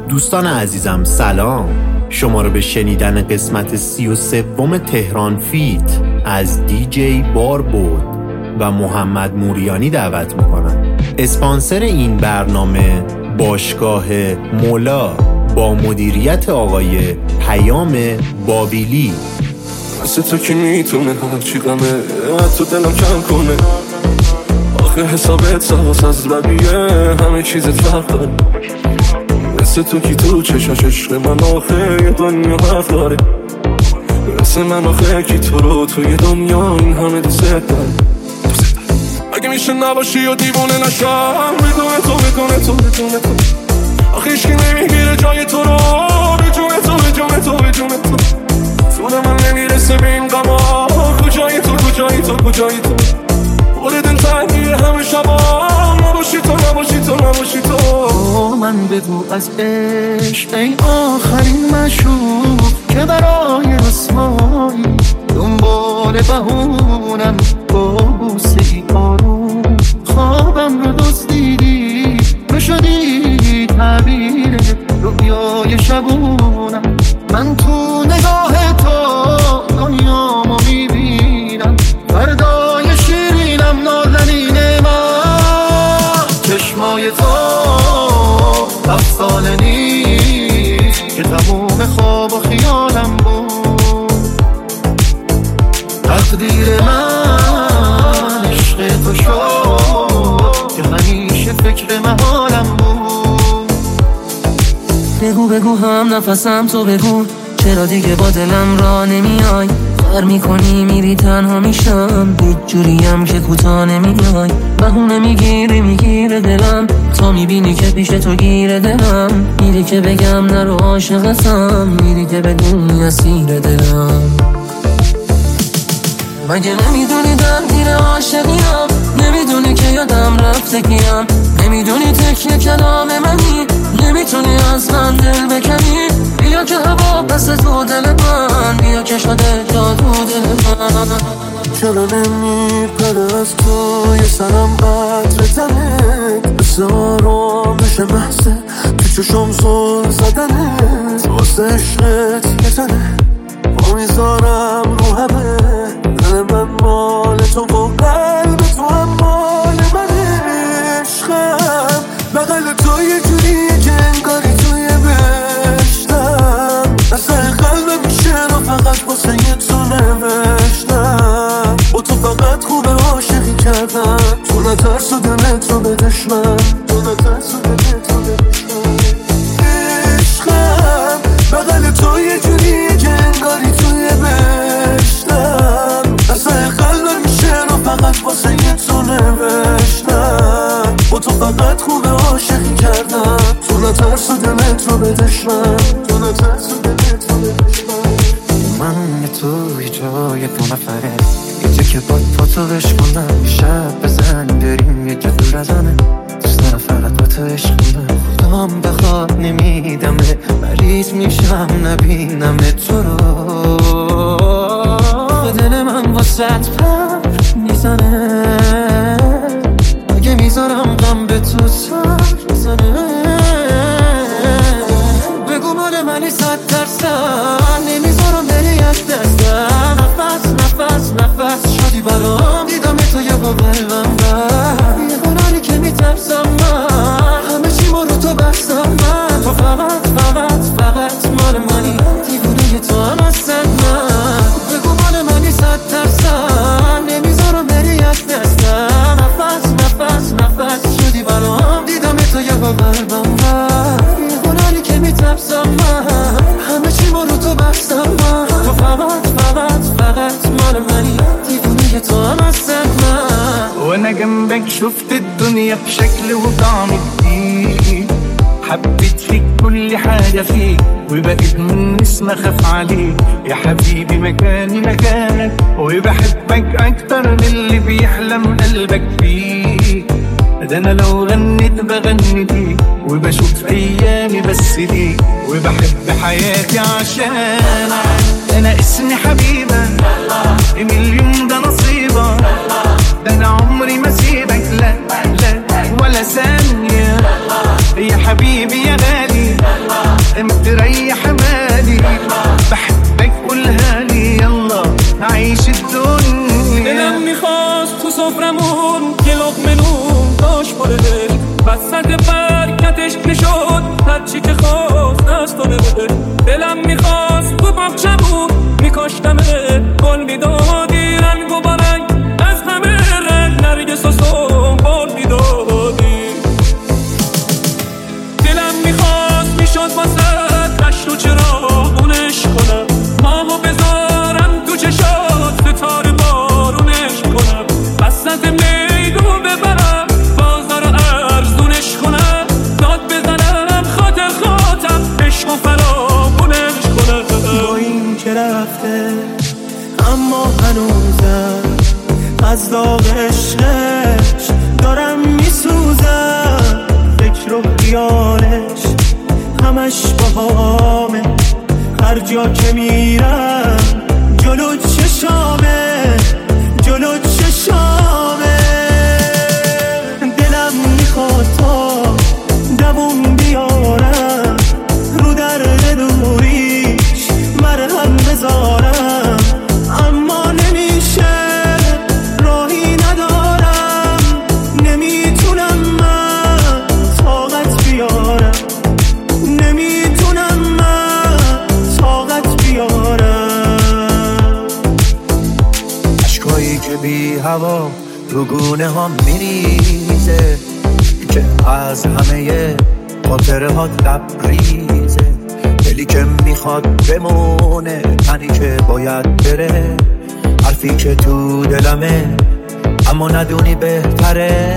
دوستان عزیزم سلام، شما رو به شنیدن قسمت 33 تهران فیت از دیجی باربود و محمد موریانی دعوت میکنم. اسپانسر این برنامه باشگاه مولا با مدیریت آقای پیام بابیلی. مثل تو که میتونه هرچی غمه تو دلم کم کنه، آخه حسابت سواس از لبیه همه چیزت فرق داره. مثل تو کی تو چشاش عشق من آخه یه دنیا حرف داره، مثل من آخه کی تو رو توی دنیا این همه دوست داره. اگه میشه نباشی و دیوونه نشم بدون تو بدون تو بدون تو، آخه هیچکی نمیگیره جای تو رو بدون تو بدون تو بدون تو. سون من نمیرسه به این غما، کجایی تو کجایی تو کجایی تو، بوده دل تنگیه همه شبا، نباشی تو نباشی تو نباشی تو. من بگو از عشق ای آخرین مشروب که برای رسوایی دنبال بهونم با بوسه ای آروم خوابم رو دزدیدی بشدی تعبیر رویای شبونم. من تو نگاه تو دنیامو میبینم، فردای شیرینم نازنین من. چشمای تو افسانه نیست که تموم خواب و خیالم بود. تقدیر من عشق تو شد که همیشه فکر محالم بود. بگو هم نفسم تو بگو، چرا دیگه با دلم را نمیای؟ خر میکنی میری تنها میشم، هیچ جوریم که کوتا نمیای. بهونه میگیره دلم، تا میبینی که پیش تو گیره دلم. میری که بگم نرو عاشقتم، میری که بدونی اسیر دلم. مگه نمیدونی درگیر عاشقیم؟ نمیدونی که یادم رفته کیم؟ نمیدونی تکیه کلام منی؟ نمیتونی از من دل بکنی؟ بیا که هوا پس تو دل من، بیا که شده جادو دل من. چرا نمیپره از تو یه سرم قطر تنت، مثل آرامش محضه تو چشم زل زدنت. واسه عشقت یه تنه با میذارم رو همه، دل من مال تو و قلب تو هم مال منه. عشقم بغل تو یه جوریه که انگاری توی بهشتم، اصلا قلبم میشه رو فقط واسه یه تو نوشتم. با تو فقط خوبه عاشقی کردم، تو نترس و دلت رو به دشمن، تو نترس و دلت رو به دشمن. عشقم بغل تو یه جوریه که انگاری توی بهشتم، اصلا قلبم میشه رو فقط واسه یه تو نوشتم. با تو فقط خوبه عاشقی کردم، تو نترس و دلت رو به دشمن، تو نترس و دلت رو به دشمن. من توی جای دو نفره، یه جا که با تو بشکندم، شب بزنیم بریم یه جا دور از همه. دوست دارم فقط با تو عشق کنم، خودم بخواد نمیدمه، مریض میشم نبینم تو رو. دل من واسه پر میزنه، اگه میذارم غم به تو سر میزنه. بگو مال منی 100%، نمیذارم بری از دستم. نفس شدی برام، دیدم تو یه با قلبم بر یه قراری که میترسم من، همه چی ما رو تو بستم من. تو فقط مال منی، دیوونه تو هم هستن من. بگو مال منی 100%، نمیذارم بری از دستم. نفس شدی برام، دیدم تو یه با قلبم بر یه قراری که میترسم من، همه چی ما رو تو بستم من. تو فقط مال منی، دیوونه تو هم هستن من. وانا جنبك شفت الدنيا بشكل وطعم جديد، حبيت فيك كل حاجة فيك، وبقيت من اسم اخاف عليك. يا حبيبي مكاني مكانك، وبحبك اكتر من اللي بيحلم قلبك فيه. ده انا لو غنيت بغني ليك، وبشوف ايامي بس ليك، وبحب حياتي عشانك. انا اسمي حبيبك، مليون ده نصيبك، ده انا عمري ما سيبك لا ولا ثانية. يا حبيبي يا غالي هنوزم از داغ عشقش دارم میسوزم. فکر و خیالش همش باهامه، هر جا که میرم جلو چشامه، جلو چشامه. دلم میخواد تا دووم بیارم، رو درد دوریش مرهم بذارم، اما نمیشه، راهی ندارم، نمیتونم من طاقت بیارم، نمیتونم من طاقت بیارم. عشقایی که بی هوا رو گونه هم میریزه، که از همه خاطره ها لبریزه. دلی که میخواد بمونه، تنی که باید بره، حرفی که تو دلمه اما ندونی بهتره.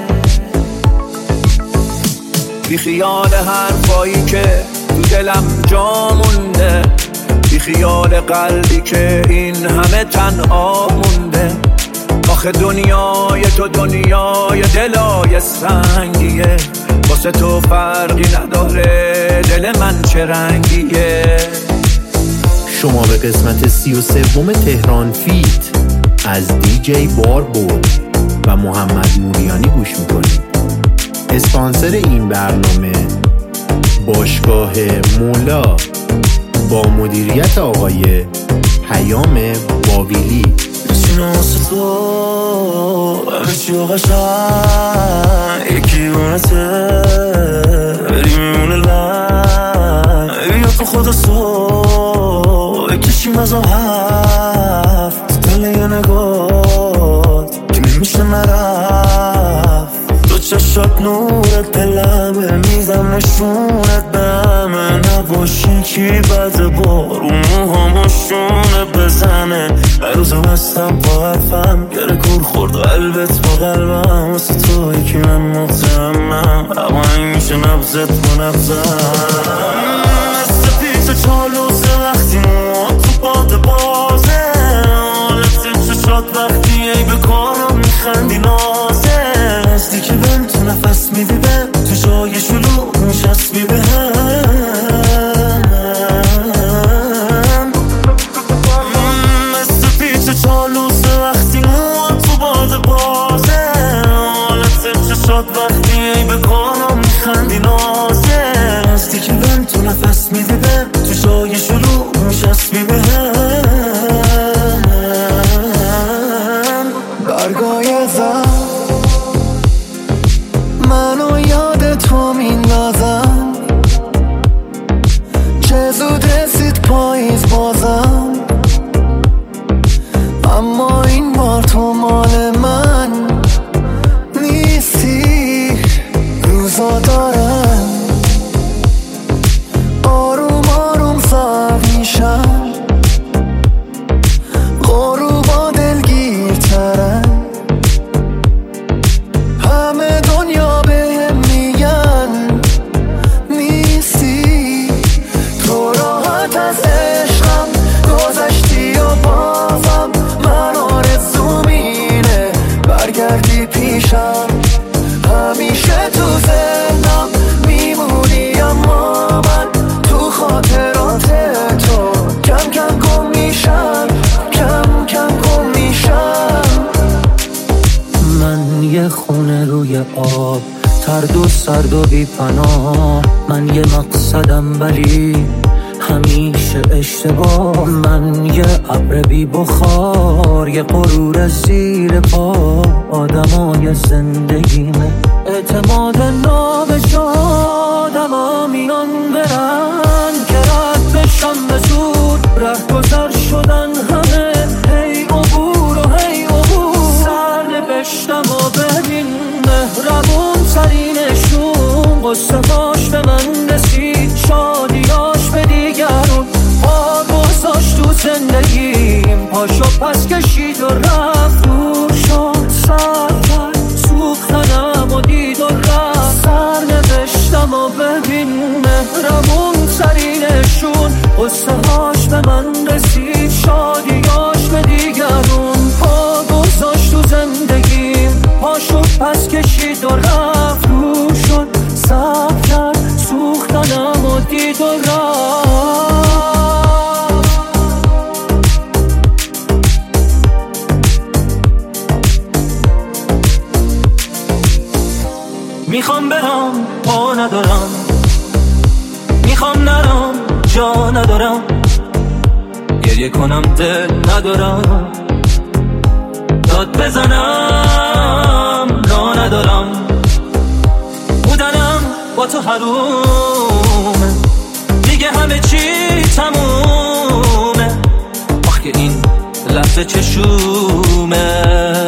بی خیال حرفایی که تو دلم جا مونده، بی خیال قلبی که این همه تنها مونده. آخه دنیای تو دنیای دلای سنگیه، واسه تو فرقی نداره دل من چه رنگیه. شما به قسمت 33 تهران فیت از دیجی باربود و محمد موریانی گوش میکنید. اسپانسر این برنامه باشگاه مولا با مدیریت آقای پیام باویلی. سیناس تو همه چی قشنگ یکی اونته، بری میمونه لن بیا تو خدا سو کشیم از هفت دل یه نگات که نمیشه نرفت. تو چشات نورت دلمه، میزم نشونت بمه، نباشی کی بده بارو موهامو شونه بزنه. هر روزم هستم با حرفم، گره کور خورد قلبت با قلبم، واسه تو یکی من مطمئنم، اما این میشه نبزت با نبزم. مثل پیچ چالوزه وقتی موها تو باد بازه، حالت چشات وقتی ای به کارم میخندی نازه. هستی که بهم تو نفس میدی، بهم تو جای شلوغ میشسبی بهم. مثل پیچ چالوزه وقتی موها تو باد بازه، حالت چشات وقتی ای به کارم میخندی نازه. هستی که بهم تو نفس میدی، بهم تو جای شلوغ میشسبی بهم. برگایزم منو یاد تو میندازم، چه زود رسید پاییز بازم، اما این بار تو مال من نیستی. روزا دارم آروم آروم سر میشم، غروبا دلگیرترم، همه دنیا بهم میگن نیستی. تو راحت از عشقم گذشتی و بازم من آرزوم اینه برگردی پیشم، همیشه تو ذهنم میمونی، اما من تو خاطرات تو کم کم گم میشم، کم کم گم میشم. من یه خونه روی آب، ترد و سرد و بی پناه، من یه مقصدم ولی همیشه اشتباه. من یه ابر بی بخار، یه غرور زیر پا، آدمای زندگیمه اعتماد نابجا. آدما میان برن که رد بشم به زود، ره گذر شدن همه، هی عبور و هی عبور. سر نوشتم و ببین مهربون ترینشون، قصه هاش به من رسید، شادیاش به دیگرون، بار گذاشت تو زندگیم، پاشو پس کشید و رفت، دور شد سر کرد سوختنم و دید و رفت. سر نوشتم و ببین مهربون ترینشون، قصه هاش به من رسید، شادیاش به دیگرون. میخوام برم پا ندارم، میخوام نرم جا ندارم، گریه کنم دل ندارم، داد بزنم لا ندارم، بودنم با تو حرومه، دیگه همه چی تمومه، آخ که این لحظه چشومه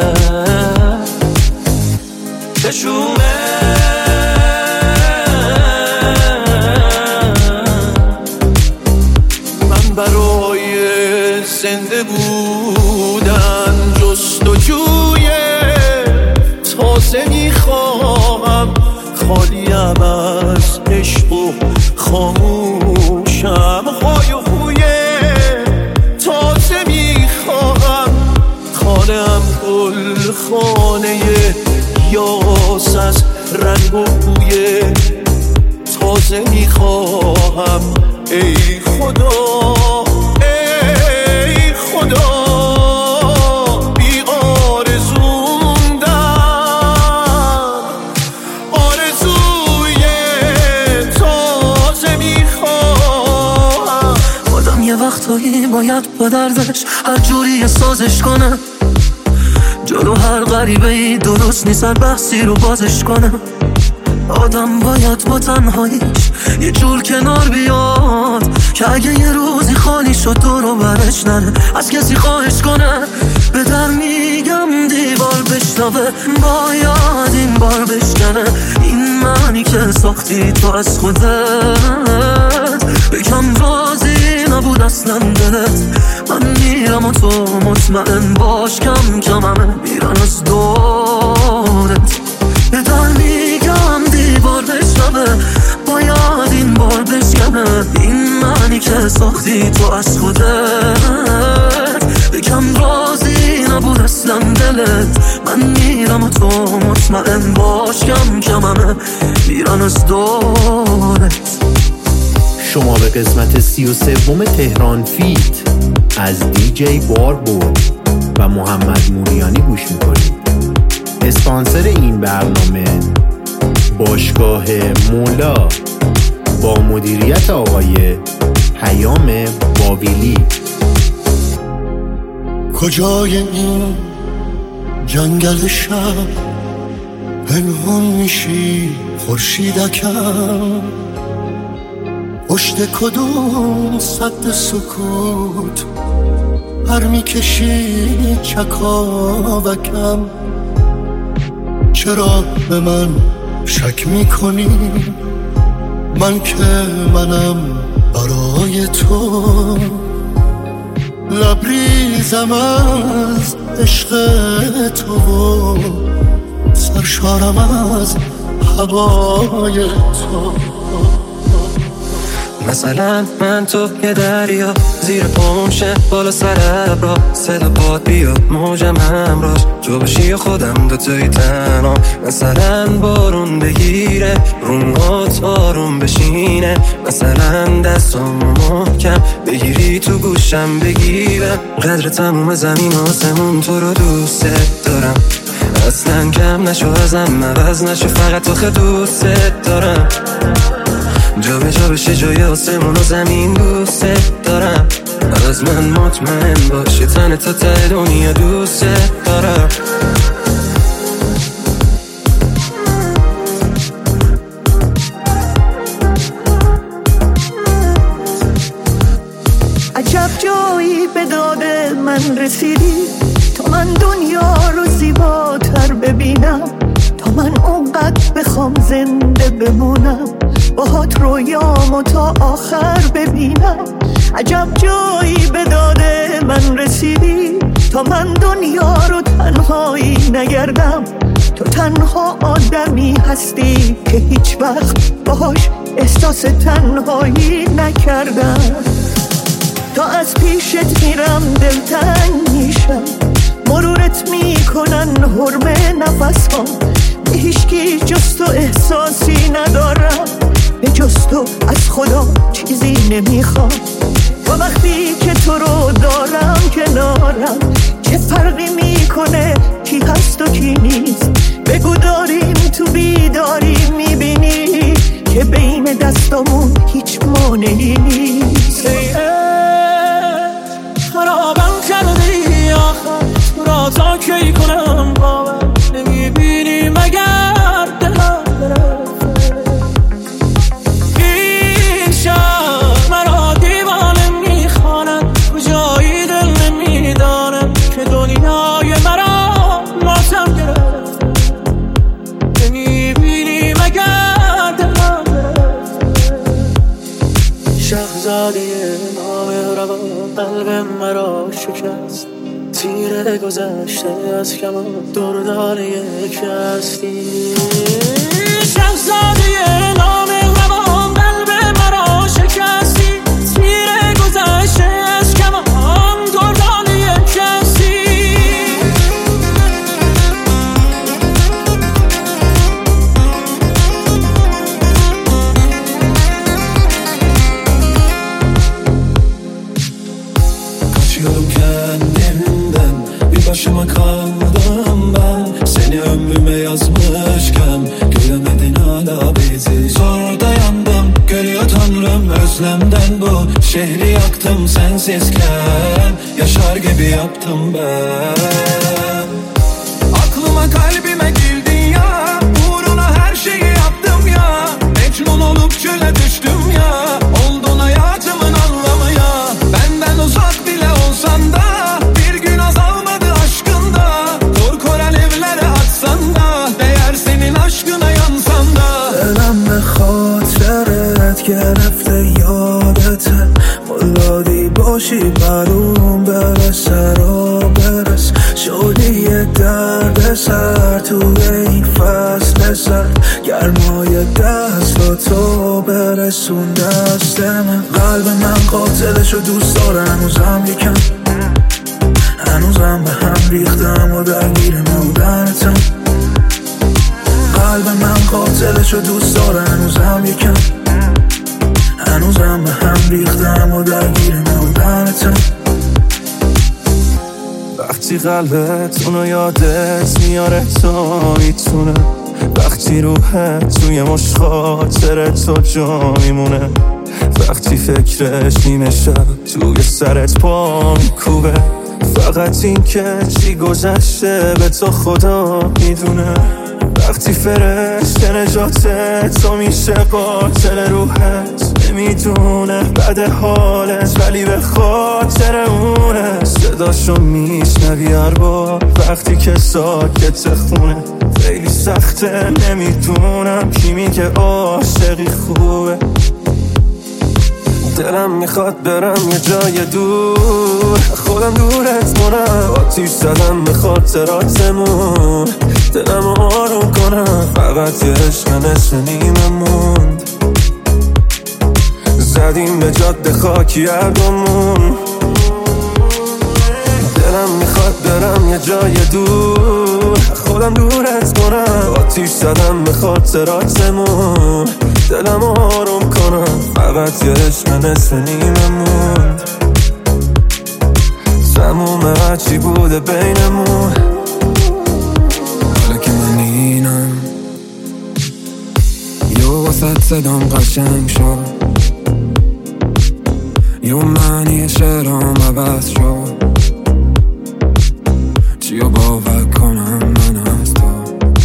چشومه. من برای زنده بودن جستجوی تازه میخواهم، خالیم از عشق و خاموشم، های و خوی تازه میخواهم، خانم گل خانه یاس از رنگ و بوی تازه میخواهم. ای خدا ای خدا بی آرزوندم، آرزوی تازه میخواهم. آدم یه وقتایی باید با دردش هر جوری سازش کنه، جلو هر غریبه ای درست نیست هر بحثی رو بازش کنه. آدم باید با تنهاییش یه جور کنار بیاد که اگه یه روزی خالی شد دور و برش نره، از کسی خواهش کنه. به در میگم دیوار بشنوه، باید این بار بشکنه این معنی که ساختی تو از خودت. بگم راضی نبود اصلا دلت، من میرم و تو مطمئن باش کم کم همه میرن از دورت. به در میگم دیوار بشنوه، باید این بار بشکنه این معنی که ساختی تو از خودت. بگم راضی نبود اصلا دلت، من میرم و تو مطمئن باش کم کم همه میرن از دورت. شما به قسمت 33 تهران فیت از دیجی باربود و محمد موریانی گوش میکنید. اسپانسر این برنامه باشگاه مولا با مدیریت آقای پیام باویلی. کجای این جنگل شب پنهان میشی خورشیدکم، پشت کدوم سد سکوت پر میکشی چکاوکم. چرا به من شک میکنی من که منم برای تو، لبریزم از عشق تو، سرشارم از هوای تو. مثلا من تو یه دریا زیر پامشه بالا سر ابرا، صدا باد بیاد موجم همراش جو بشی خودم دوتایی تنها. مثلا بارون بگیره رومات آروم بشینه، مثلا دستامو محکم بگیری تو گوشم بگیرم. قدر تموم زمین آسمون تو رو دوست دارم، اصلا کم نشو ازم عوض نشو، فقط آخه دوست دارم. جا به جا بشه جای آسمون و زمین دوست دارم، از من مطمئن باشه تن تا ته دنیا دوست دارم. عجب جایی به داد من رسیدی، تا من دنیا رو زیباتر ببینم، تا من اونقدر بخوام زنده بمونم، باهات رویامو تا آخر ببینم. عجب جایی به داد من رسیدی، تا من دنیا رو تنهایی نگردم، تو تنها آدمی هستی که هیچ وقت باهاش احساس تنهایی نکردم. تا از پیشت میرم دلتنگ میشم، مرورت میکنن حرمه نفسام، به هیچکی جز تو احساسی ندارم، به جز تو از خدا چیزی نمیخوام. و وقتی که تو رو دارم کنارم، چه فرقی میکنه کی هست و کی نیست؟ بگو داریم تو بیداریم برامون هیچ مانعی نیست. خرابم کردی آخر را تا کی کنم باور نمیبینی مگر دلم برفته. این شب مرا دیوانه میخواند کجایی دل نمیدانم که دنیای مرا ماتم گرفته. نمیبینی مگر دلم برفته. شهزاده نامهربان قلب مرا شکست، تیر گذشته از کمان دردان یک هستی. شهزاده نامهربان قلب مرا شکستی، تیر گذشته از کمان دردان یک هستی. Kaçıyorum kendimden, bir başıma kaldım ben. Seni ömrüme yazmışken göremedin hala bizi. Zor dayandım, görüyor Tanrım özlemden bu şehri yaktım sensizken, yaşar gibi yaptım ben. Aklıma kalbime girdin ya, uğruna her şeyi yaptım ya. Mecnun olup çöle düştüm ya, oldun hayatımın anlamı ya. Benden uzak bile olsan da bir gün azalmadı aşkında. Korkor alevlere atsan da değer senin aşkına yansan da. دلم به خاطرت گرفته یادته، مولادی باشی برون برسه را برس. شدی یه درد سر توی این فصل سرد، گرمای دست و تو برسون دست من. قلب من قاتلشو دوست داره هنوزم یکم، هنوزم به هم ریختم و درگیر نبودنتم. قلب من قاتلشو دوست داره هنوزم یکم، هنوزم به هم ریختم و درگیر نبودنتم. وقتی قلبت اونو یادت میاره تا میتونه، وقتی روحت توی مش خاطر تو جا میمونه، وقتی فکرش نیمه شب توی سرت پا میکوبه، فقط این که چی گذشته به تو خدا میدونه. وقتی فرشته نجاتت تو میشه قاتل روحت، نمیدونه بد حالت ولی به خاطر اونه. صداشو میشنوی هر بار وقتی که ساکت خونه، خیلی سخته نمیدونم کی میگه عاشقی خوبه. دلم میخواد برم یه جای دور، خودم دورت کنم، آتیش زدم به خاطراتمون، دلم آروم کنم. فقط یه عشق نصف نیمه موند، زدیم به جاده خاکی هردومون. دلم میخواد برم یه جای دور، خودم دورت کنم، آتیش زدم به خاطراتمون، دلم آروم کنم. فقط یه عشق نصف نیمه موند، تموم هرچی بوده بینمون. حالا که من اینم یه واسط صدام قشنگ شد، یه معنی شعرام عوض شد، چیو باور کنم من از تو.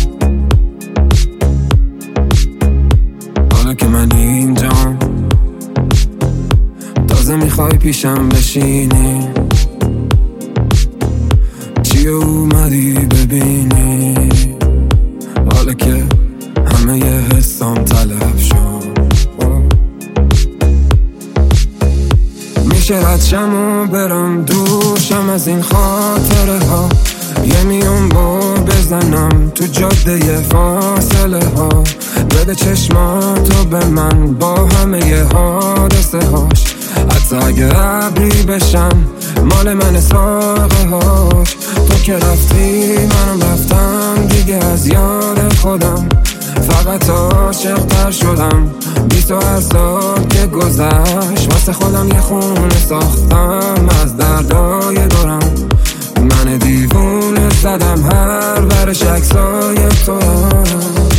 حالا که من اینجام تازه میخوای پیشم بشینی، چیو اومدی ببینی. حالا که همه یه حسام طلب شد، میشه ردشم و برم دوشم از این خاطره ها، یه میون با بزنم تو جاده فاصله ها. بده چشماتو به من با همه ی حادثه هاش، حتی اگه ابری بشم مال من ساقه هاش. تو که رفتی منم رفتم دیگه از یاد خودم، فقط عاشق تر شدم 28 سال که گذشت. واسه خودم یه خونه ساختم از دردای دورم، من دیوونه زدم هر ورش عکسای تو.